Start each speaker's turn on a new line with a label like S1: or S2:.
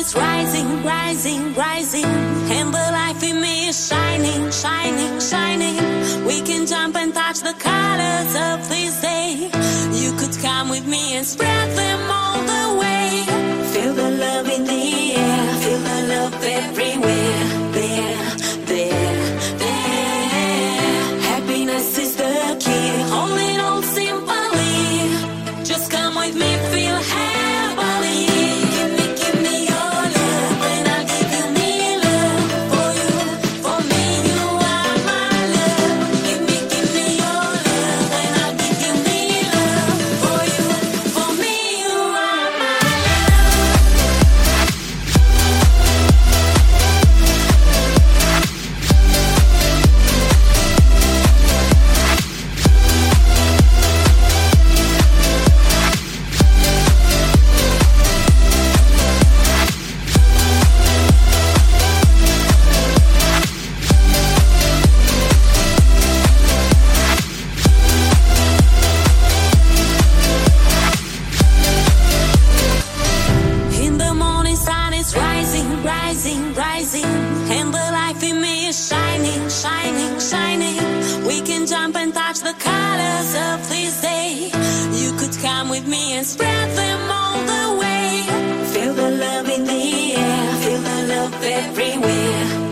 S1: is rising, rising, rising, and the life in me is shining, shining, shining. We can jump and touch the colors of this day. You could come with me and spread them all the way. Feel the love in the air, feel the love everywhere. There, there, there. Happiness is the key, hold it all simply. Just come with me, feel happily. Give me your love, and I'll give you me love. For you, for me, you are my love. Give me your love, and I'll give you me love. For you, for me, you are my In the morning sun is rising, rising, rising, and the life in me is shining, shining, shining. We can jump and touch the colors of this day. You could come with me and spread them all the way. Feel the love in the air, feel the love everywhere.